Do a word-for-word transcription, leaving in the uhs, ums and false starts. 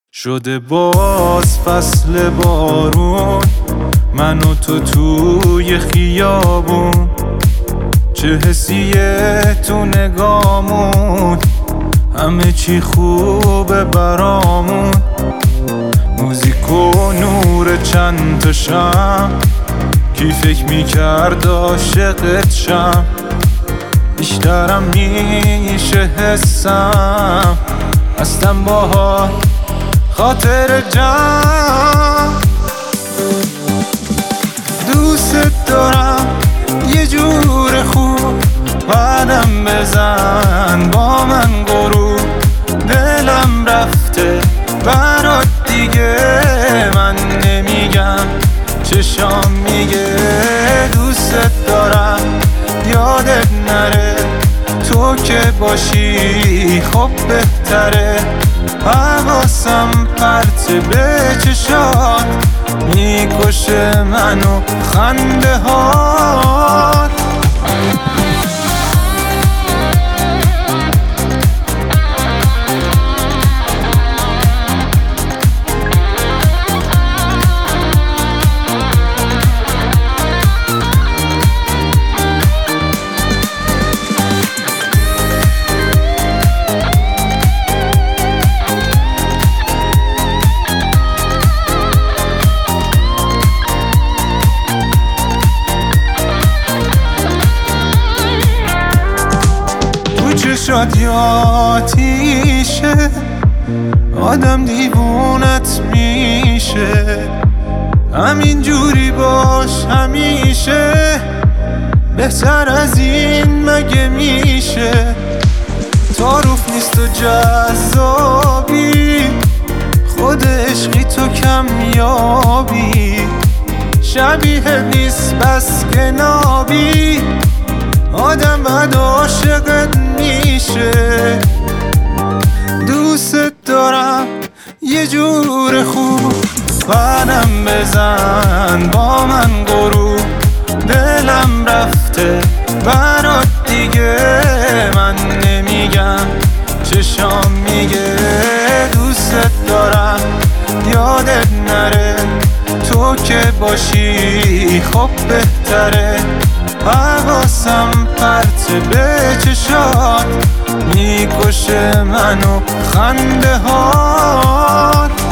شده باز فصل بارون، من و تو توی خیابون، چه حسیه تو نگامون، همه چی خوبه برامون. موزیک و نور چند تا شم، کی فکر میکرد عاشقت شم، بیشترم میشه حسم، هستم باها خاطر جمع. دوست دارم یه جور خوب، بعدم بزن با من غروب، دلم رفته برات دیگه، من نمیگم چشام میگه. دوست دارم یادت نره، تو که باشی خب بهتره، حواسم پرت به چشات، میکشه منو خنده هات. چشات یاتیشه، آدم دیوونت میشه، همین جوری باش همیشه، بهتر از این مگه میشه. تعارف نیست و جذابی، خود عشقی تو کمیابی، شبیه نیست بس که نابی، آدم بعد عاشقت میشه. دوست دارم یه جور خوب، بعدم بزن با من غروب، دلم رفته برات دیگه، من نمیگم چشام میگه. دوست دارم یادت نره، تو که باشی خب بهتره، حواسم پرت به چشات، میکشه منو خنده هات.